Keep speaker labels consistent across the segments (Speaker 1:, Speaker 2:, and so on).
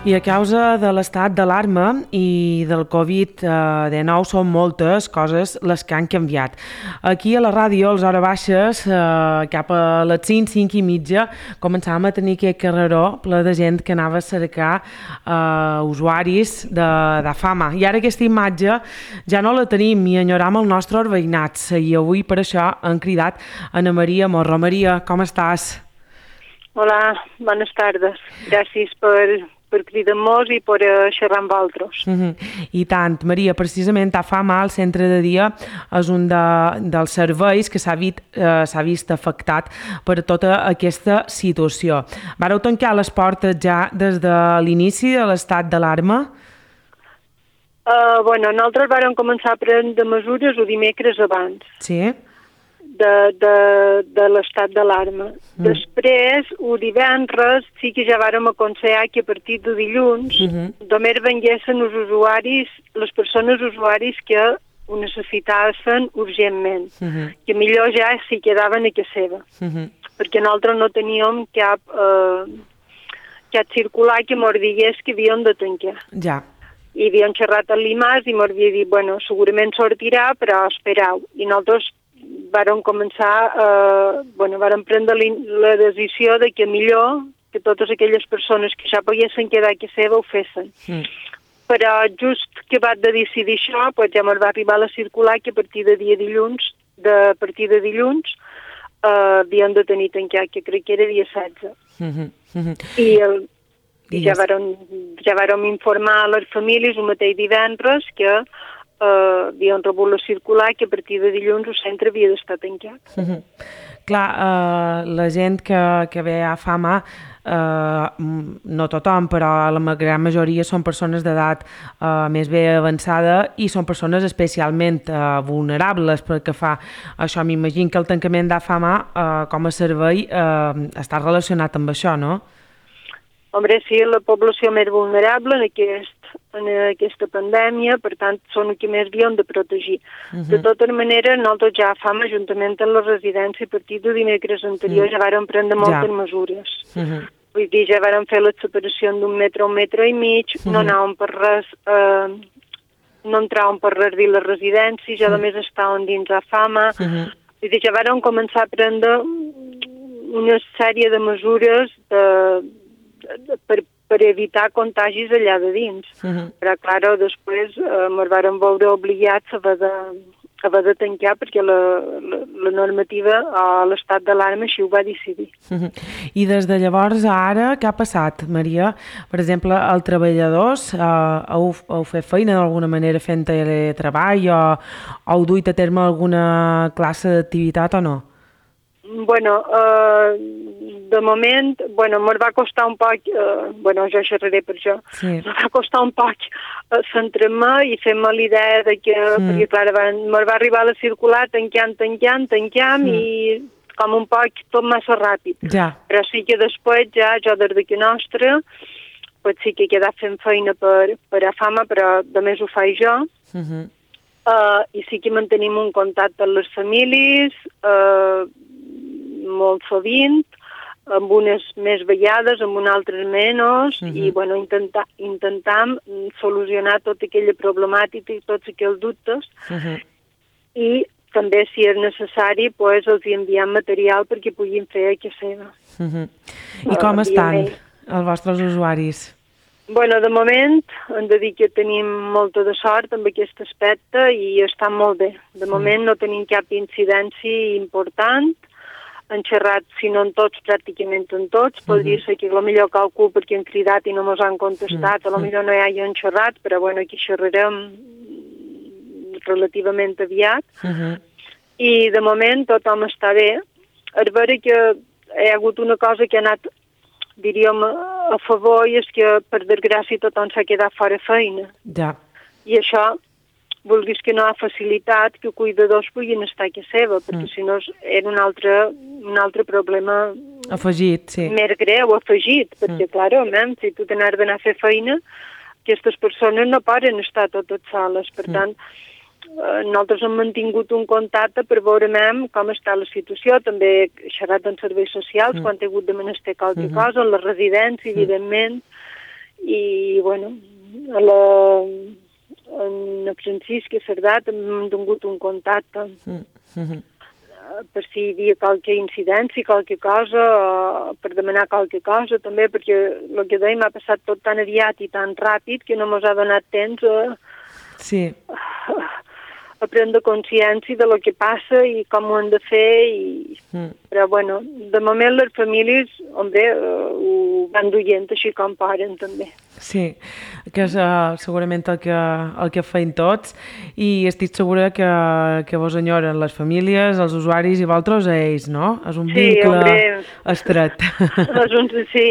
Speaker 1: I a causa de l'estat d'alarma i del Covid-19 són moltes coses les que han canviat. Aquí a la ràdio, a les hores baixes, cap a les 5, 5 i mitja, començàvem a tenir aquest carreró ple de gent que anava a cercar usuaris de fama. I ara aquesta imatge ja no la tenim i enyoram els nostres veïnats. I avui per això han cridat Ana Maria Morro. Maria, com estàs?
Speaker 2: Hola, bones tardes. Gràcies per cridar-nos i per xerrar amb altres.
Speaker 1: I tant, Maria, precisament AFAMA, el centre de dia, és un dels serveis que s'ha vist afectat per tota aquesta situació. Vareu tancar les portes ja des de l'inici de l'estat d'alarma?
Speaker 2: Nosaltres vàrem començar a prendre mesures el dimecres abans.
Speaker 1: Sí.
Speaker 2: De l'estat d'alarma. Després, el divendres, sí que ja vàrem aconsellar que a partir de dilluns només venguessin els usuaris, les persones usuaris que ho necessitaven urgentment, que millor ja s'hi quedaven a casa seva, perquè nosaltres no teníem cap circular que mos digués que havíem de tancar.
Speaker 1: Ja.
Speaker 2: I havíem xerrat amb l'IMAS i mos havia dit, segurament sortirà, però esperau. I nosaltres vàrem començar, vàrem prendre la decisió de que millor que totes aquelles persones que ja poguessin quedar a casa seva ho fessin. Però just que va de decidir això, ja ens va arribar la circular que a partir de dilluns havíem de tenir tancat, que crec que era dia 16. I ja vàrem informar a les famílies el mateix divendres que havien rebut la circular que a partir de dilluns el centre havia d'estar tancat.
Speaker 1: Clar, la gent que ve a AFAMA, no tothom, però la gran majoria són persones d'edat més bé avançada i són persones especialment vulnerables perquè fa això. M'imagino que el tancament d'AFAMA com a servei està relacionat amb això, no?
Speaker 2: Hombre, sí, la població més vulnerable en aquesta pandèmia, per tant, són els que més havíem de protegir. De totes maneres, nosaltres ja fam, juntament amb la residència, a partir de dimecres anterior, ja vàrem prendre moltes mesures. Vull dir, ja vàrem fer la separació d'un metre a un metre i mig, no anàvem per res, no entràvem per res dins les residències, ja només estàvem dins a fama. Vull dir, ja vàrem començar a prendre una sèrie de mesures per evitar contagis allà de dins. Però, clar, després ens vàrem veure obligats a haver de tancar perquè la normativa a l'estat d'alarma així ho va decidir.
Speaker 1: I des de llavors a ara, què ha passat, Maria? Per exemple, els treballadors heu fet feina d'alguna manera fent teletreball o heu duit a terme alguna classe d'activitat o no?
Speaker 2: De moment, ens va costar un poc, jo xerraré per això, ens va costar un poc centrar-me i fer-me l'idea de que, perquè clar, ens va arribar la circular, tanquem i com un poc tot massa ràpid. Però sí que després ja, jo des d'aquí nostra, pues sí que he quedat fent feina per a fama, però només ho faig jo. I sí que mantenim un contacte amb les famílies, molt sovint, amb unes més vegades, amb unes altres menys, i intentam solucionar tota aquella problemàtica i tots aquells dubtes, i també, si és necessari, els enviem material perquè puguin fer a casa seva.
Speaker 1: I com estan els vostres usuaris?
Speaker 2: De moment hem de dir que tenim molta de sort amb aquest aspecte i estan molt bé. De moment no tenim cap incidència important. Han xerrat, si no en tots, pràcticament en tots. Podria ser que potser qualcú perquè han cridat i no ens han contestat, potser no hi hagin xerrat, però aquí xerrarem relativament aviat. I de moment tothom està bé. És vera que hi ha hagut una cosa que ha anat, diríem, a favor, i és que, per desgràcia, tothom s'ha quedat fora feina. I això, vulguis que no ha facilitat que cuidadors puguin estar a casa seva, perquè si no era un altre problema
Speaker 1: afegit,
Speaker 2: més greu, afegit, perquè, clar, si tu t'anaves d'anar a fer feina, aquestes persones no poden estar totes soles. Per tant, nosaltres hem mantingut un contacte per veure com està la situació. També he xerrat amb serveis socials quan he hagut de menester qualque cosa, en la residència, evidentment, i bueno, en Francisc i Cerdat hem tingut un contacte per si hi havia qualque incidència, qualque cosa, per demanar qualque cosa també, perquè el que dèiem ha passat tot tan aviat i tan ràpid que no mos ha donat temps a prendre consciència de lo que passa i com ho hem de fer. Però, bueno, de moment les famílies, ho van duient així com poden, també.
Speaker 1: Sí, que és segurament el que feim tots i estic segura que vos enyoren les famílies, els usuaris i vosaltres a ells, no? És un vincle estret.
Speaker 2: Sí,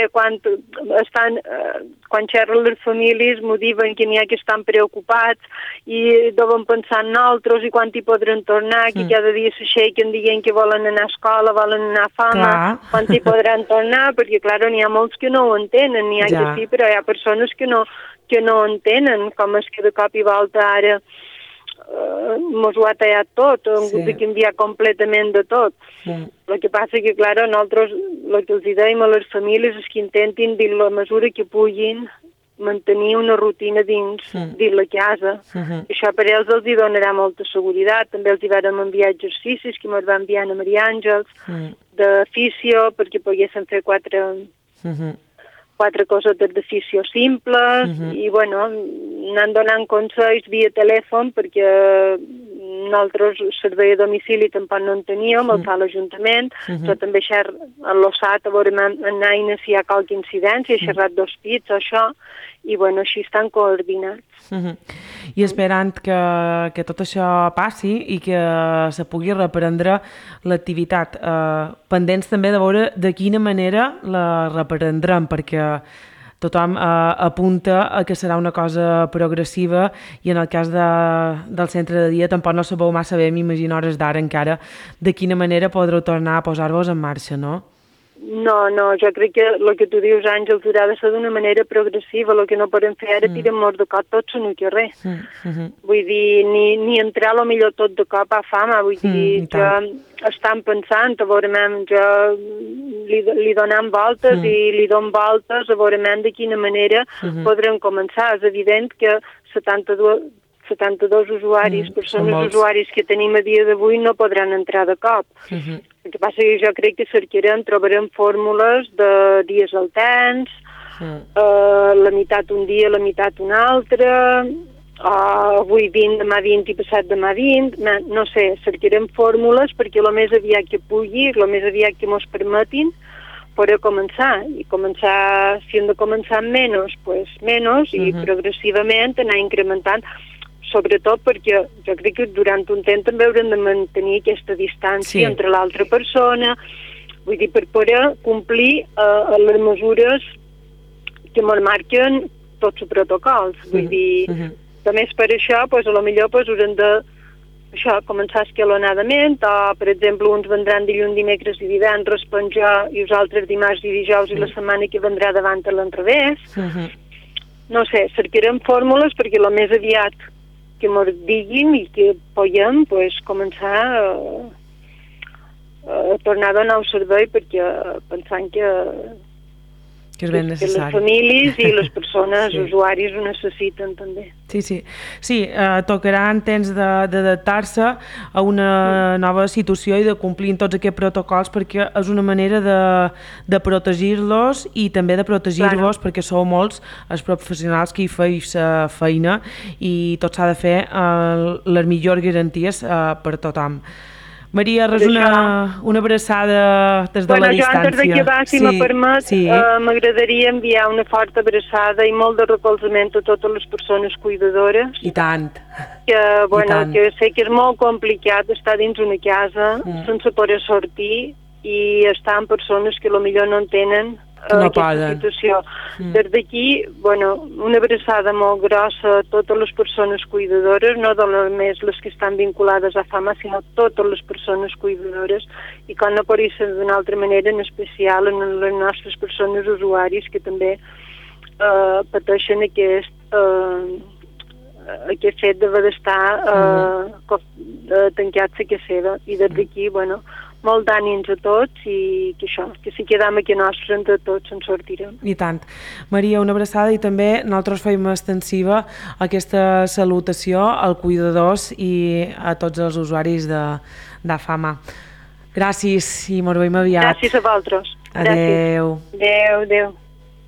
Speaker 2: quan xerren les famílies m'ho diuen que n'hi ha que estan preocupats i deuen pensar en nosaltres i quan hi podran tornar, que cada dia s'aixequen dient que volen anar a escola, volen anar a fama, quan hi podran tornar, perquè, clar, n'hi ha molts que no ho entenen, n'hi ha que sí, però hi ha persones que no entenen com és que de cop i volta ara mos ho ha tallat tot, hem hagut de canviar completament de tot. El que passa que, clar, nosaltres el que els dèiem a les famílies és que intentin, dins la mesura que puguin, mantenir una rutina dins la casa. Això per ells els donarà molta seguretat. També els hi vam enviar exercicis que ens va enviar a Maria Àngels, de fisio, perquè poguessin fer quatre cosetes de fisio simples i, bueno, anant donant consells via telèfon perquè nosaltres servei a domicili tampoc no en teníem, el fa l'Ajuntament, però també a l'OSAT a veure anar si hi ha qualque incidència, he xerrat d'hospits o això, i, bueno, així estan coordinats.
Speaker 1: I esperant que tot això passi i que se pugui reprendre l'activitat. Pendents també de veure de quina manera la reprendrem, perquè tothom apunta a que serà una cosa progressiva i en el cas del centre de dia tampoc no sabeu massa bé, m'imagino hores d'ara encara, de quina manera podreu tornar a posar-vos en marxa, no?
Speaker 2: No, jo crec que el que tu dius, Àngels, haurà de ser d'una manera progressiva. El que no podem fer ara tirem mort de cop tots en el carrer. Vull dir, ni entrar a lo millor tot de cop a fama. Vull dir, ja estan pensant, a veure, jo li donem voltes i li donem voltes a veure de quina manera podrem començar. És evident que 72 usuaris, persones usuaris que tenim a dia d'avui no podran entrar de cop. El que passa que jo crec que trobarem fórmules de dies alterns, la meitat un dia, la meitat un altre, avui 20, demà 20 i passat demà 20, no sé, cercarem fórmules perquè el més aviat que pugui, el més aviat que mos permetin, poder començar. I començar, si hem de començar amb menys, doncs menys, i progressivament anar incrementant, sobretot perquè jo crec que durant un temps també haurem de mantenir aquesta distància entre l'altra persona, vull dir, per poder complir les mesures que ens marquen tots els protocols. Vull dir, també és per això, doncs, potser haurem de començar escalonadament, o, per exemple, uns vendran dilluns, dimecres i divendres penjar i els altres dimarts i dijous i la setmana que vendrà davant a l'enrevés. No sé, cercarem fórmules perquè el més aviat que ens diguin i que puguem començar a tornar a donar un servei perquè pensant que
Speaker 1: és ben necessari.
Speaker 2: Les famílies i les persones usuaris ho necessiten també.
Speaker 1: Sí, tocarà en temps d'adaptar-se a una nova situació i de complir tots aquests protocols perquè és una manera de protegir-los i també de protegir-vos perquè sou molts els professionals que hi feu la feina i tot s'ha de fer les millors garanties per tothom. Maria, res una abraçada des de la distància.
Speaker 2: Jo antes d'acabar, si me permet, m'agradaria enviar una forta abraçada i molt de recolzament a totes les persones cuidadores.
Speaker 1: I tant.
Speaker 2: Que sé que és molt complicat estar dins una casa sense poder sortir i estar amb persones que potser no entenen aquesta situació. Des d'aquí, una abraçada molt grossa a totes les persones cuidadores, no només les que estan vinculades a fama, sinó totes les persones cuidadores, i com no podria ser d'una altra manera, en especial en les nostres persones usuaris que també pateixen aquest fet d'haver d'estar tancats a casa seva. I des d'aquí, molt d'ànims a tots i que això, que si quedam aquí nostre entre tots en sortirem.
Speaker 1: I tant. Maria, una abraçada, i també nosaltres fem extensiva aquesta salutació als cuidadors i a tots els usuaris d'AFAMA. Gràcies i ens veiem aviat.
Speaker 2: Gràcies a vosaltres.
Speaker 1: Adeu.
Speaker 2: Adeu, adeu.